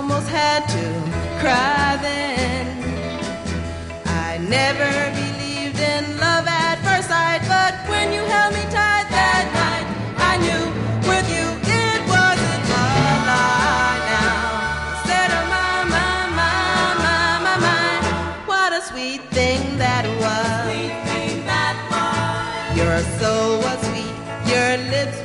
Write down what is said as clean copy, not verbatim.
almost had to cry then. I never believed in love at first sight, but when you held me tight that night, I knew with you it wasn't a lie now. Instead of my, what a sweet thing that was. Your soul was sweet, your lips